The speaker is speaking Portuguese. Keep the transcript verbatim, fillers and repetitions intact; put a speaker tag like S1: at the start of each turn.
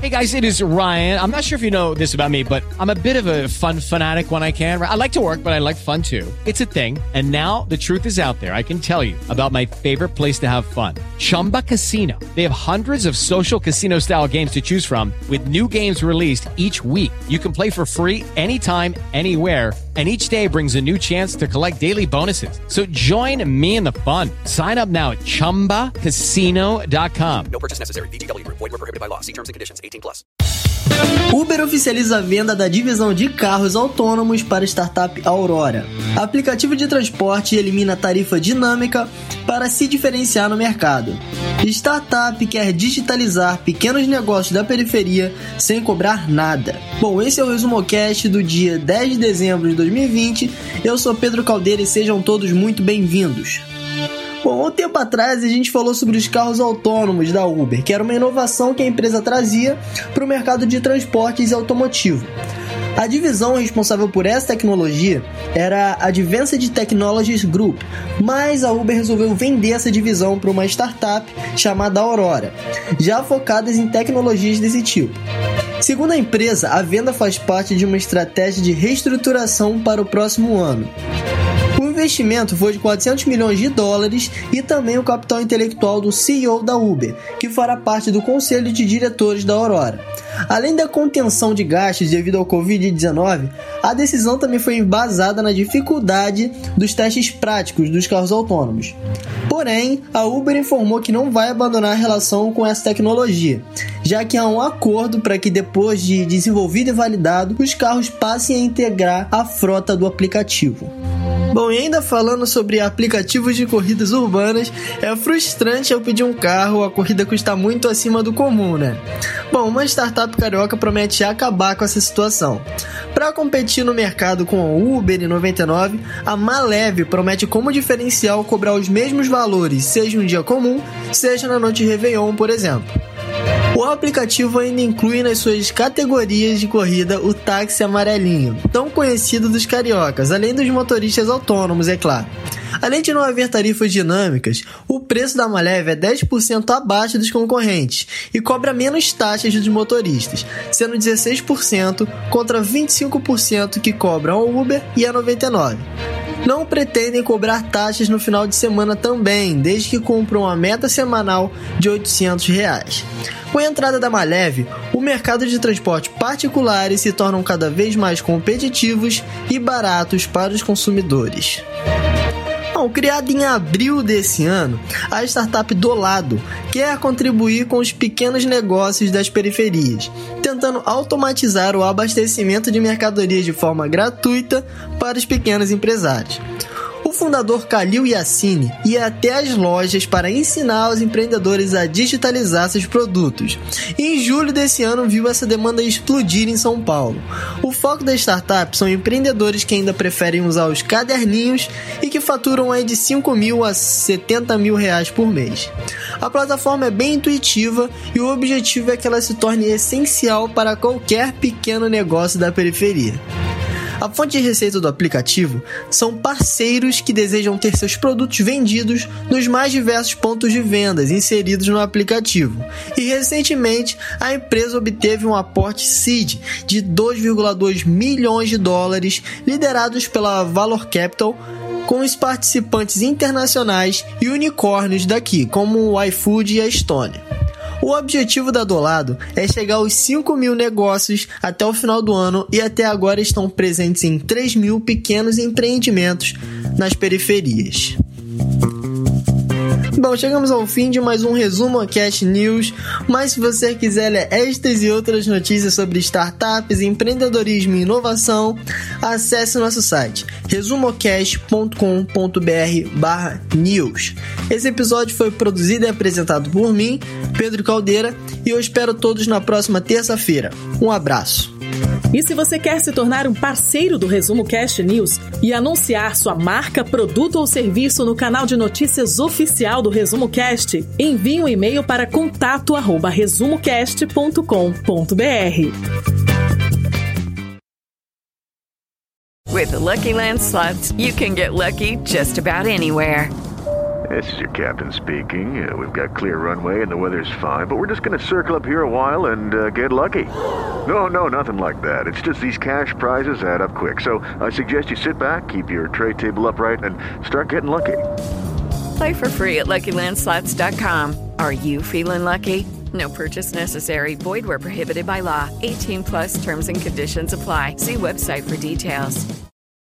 S1: Hey guys, it is Ryan. I'm not sure if you know this about me, but I'm a bit of a fun fanatic when I can. I like to work, but I like fun too. It's a thing. And now the truth is out there. I can tell you about my favorite place to have fun. Chumba Casino. They have hundreds of social casino style games to choose from with new games released each week. You can play for free anytime, anywhere. And each day brings a new chance to collect daily bonuses. So join me in the fun. Sign up now at chumba casino dot com.
S2: No purchase necessary. V G W Group. Void where prohibited by law. See terms and conditions. eighteen plus.
S3: Uber oficializa a venda da divisão de carros autônomos para a startup Aurora. Aplicativo de transporte elimina tarifa dinâmica para se diferenciar no mercado. Startup quer digitalizar pequenos negócios da periferia sem cobrar nada. Bom, esse é o ResumoCast do dia dez de dezembro de dois mil e vinte. Eu sou Pedro Caldeira e sejam todos muito bem-vindos. Bom, um tempo atrás a gente falou sobre os carros autônomos da Uber, que era uma inovação que a empresa trazia para o mercado de transportes automotivo. A divisão responsável por essa tecnologia era a Advanced Technologies Group, mas a Uber resolveu vender essa divisão para uma startup chamada Aurora, já focadas em tecnologias desse tipo. Segundo a empresa, a venda faz parte de uma estratégia de reestruturação para o próximo ano. O investimento foi de quatrocentos milhões de dólares e também o capital intelectual do C E O da Uber, que fará parte do conselho de diretores da Aurora. Além da contenção de gastos devido ao covid dezenove, a decisão também foi embasada na dificuldade dos testes práticos dos carros autônomos. Porém, a Uber informou que não vai abandonar a relação com essa tecnologia, já que há um acordo para que depois de desenvolvido e validado, os carros passem a integrar a frota do aplicativo. Bom, e ainda falando sobre aplicativos de corridas urbanas, é frustrante eu pedir um carro, a corrida custa muito acima do comum, né? Bom, uma startup carioca promete acabar com essa situação. Para competir no mercado com a Uber e noventa e nove, a Malev promete como diferencial cobrar os mesmos valores, seja um dia comum, seja na noite de Réveillon, por exemplo. O aplicativo ainda inclui nas suas categorias de corrida o táxi amarelinho, tão conhecido dos cariocas, além dos motoristas autônomos, é claro. Além de não haver tarifas dinâmicas, o preço da Malev é dez por cento abaixo dos concorrentes e cobra menos taxas dos motoristas, sendo dezesseis por cento contra vinte e cinco por cento que cobram a Uber e a noventa e nove. Não pretendem cobrar taxas no final de semana também, desde que cumpram a meta semanal de oitocentos reais. Com a entrada da Malev, o mercado de transporte particulares se tornam cada vez mais competitivos e baratos para os consumidores. Bom, criada em abril desse ano, a startup Dolado quer contribuir com os pequenos negócios das periferias, tentando automatizar o abastecimento de mercadorias de forma gratuita para os pequenos empresários. O fundador Khalil Yassine ia até as lojas para ensinar os empreendedores a digitalizar seus produtos. E em julho desse ano viu essa demanda explodir em São Paulo. O foco da startup são empreendedores que ainda preferem usar os caderninhos e que faturam aí de cinco mil a setenta mil reais por mês. A plataforma é bem intuitiva e o objetivo é que ela se torne essencial para qualquer pequeno negócio da periferia. A fonte de receita do aplicativo são parceiros que desejam ter seus produtos vendidos nos mais diversos pontos de vendas inseridos no aplicativo. E recentemente a empresa obteve um aporte seed de dois vírgula dois milhões de dólares, liderados pela Valor Capital, com os participantes internacionais e unicórnios daqui, como o iFood e a Estônia. O objetivo da Dolado é chegar aos cinco mil negócios até o final do ano e até agora estão presentes em três mil pequenos empreendimentos nas periferias. Bom, chegamos ao fim de mais um ResumoCast News, mas se você quiser ler estas e outras notícias sobre startups, empreendedorismo e inovação, acesse nosso site resumocast ponto com ponto b r barra news. Esse episódio foi produzido e apresentado por mim, Pedro Caldeira, e eu espero todos na próxima terça-feira. Um abraço.
S4: E se você quer se tornar um parceiro do ResumoCast News e anunciar sua marca, produto ou serviço no canal de notícias oficial do ResumoCast, envie um e-mail para contato arroba resumocast ponto com ponto b r.
S5: With the Lucky Land Slots, you can get lucky just about anywhere. This is your captain speaking. Uh, we've got clear runway and the weather's fine, but we're just going to circle up here a while and uh, get lucky. No, no, nothing like that. It's just these cash prizes add up quick. So I suggest you sit back, keep your tray table upright, and start getting lucky.
S6: Play for free at Lucky Land Slots dot com. Are you feeling lucky? No purchase necessary. Void where prohibited by law. eighteen plus terms and conditions apply. See website for details.